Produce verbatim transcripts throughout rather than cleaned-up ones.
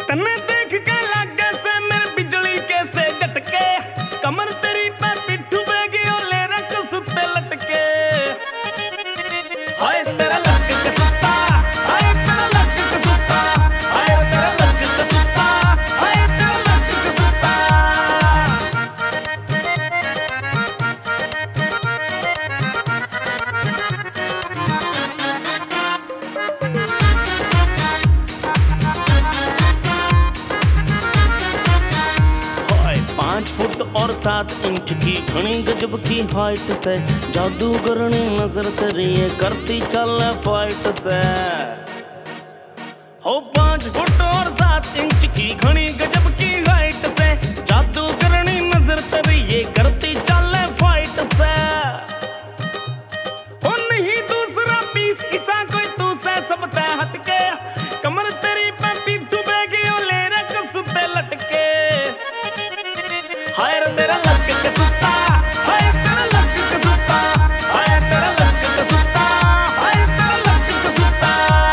तन्ने देख के लागे से मेरे बिजली के से झटके, कमर तेरी पे पिट्ठू बेगी ओ ले रख सुते लटके। हाय तेरा लक के सुता, हाय तेरा लक के सुता, हाय तेरा लक के सुता, हाय तेरा लक के सुता। पाँच फुट और सात इंच की घनी गजब की हाइट से जादूगरनी नजर तेरी ये करती चल फाइट से। हो पाँच फुट और सात इंच की घनी गजब की हाइट से जादूगरनी नजर तेरी ये करती चल फाइट से। हो नहीं दूसरा पीस ऐसा कोई तू से सब तय हटके, कमर तेरी पे पिट्ठू बेगी ओ ले रख सुते लटके। हाय तेरा लक के सुता, हाय तेरा लक के सुता, हाय तेरा लक के सुता, हाय तेरा लक के सुता।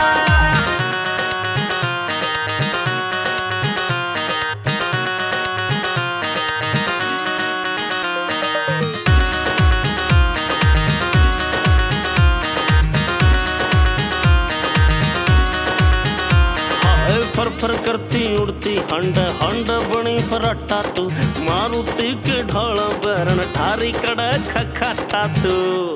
हाय फर फर करती उड़ती हंड हंड बनी फराटा तू, मारुति के ढाल बहरन ठारी कड़क खखाटा तू।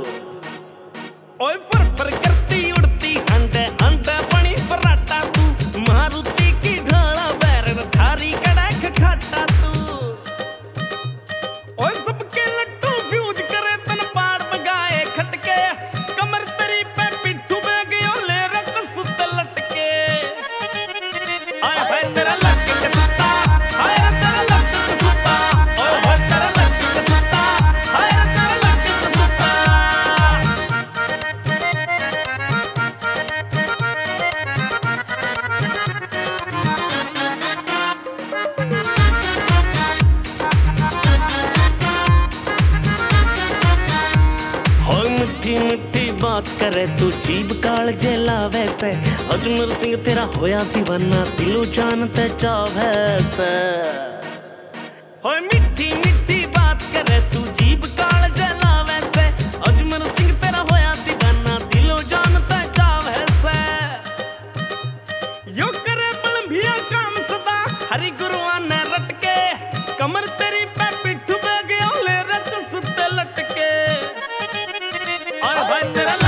ओए फर फर करती उड़ती हंड हंड बनी फराटा तू, मारुति की ढाल बहरन ठारी कड़क खखाटा तू। ओए सबके लट्टू फ्यूज करे तन पार बगाए खटके, कमर तेरी पे पिट्ठू बेगी ओ ले रख सुत लटके। आय हाय तेरा लक के सुता, हाय तेरा लक के सुता, ओए हाय तेरा लक के सुता, हाय तेरा लक के सुता। होय मिठी मिठी बात करे तू जीभ काल जेला वैसे, अजमेर सिंह तेरा होया दीवाना दिलो जान ते चावे से। होय मिठी मिठी बात करे तू जीभ काल जेला वैसे, अजमेर सिंह तेरा होया दीवाना दिलो जान ते चावे से। यो करे बल भिया काम सदा हरि गुरुआ ने रटके, कमर तेरी पे पिट्ठू बेगी ओ ले रख सुते लटके। और भाई तेरा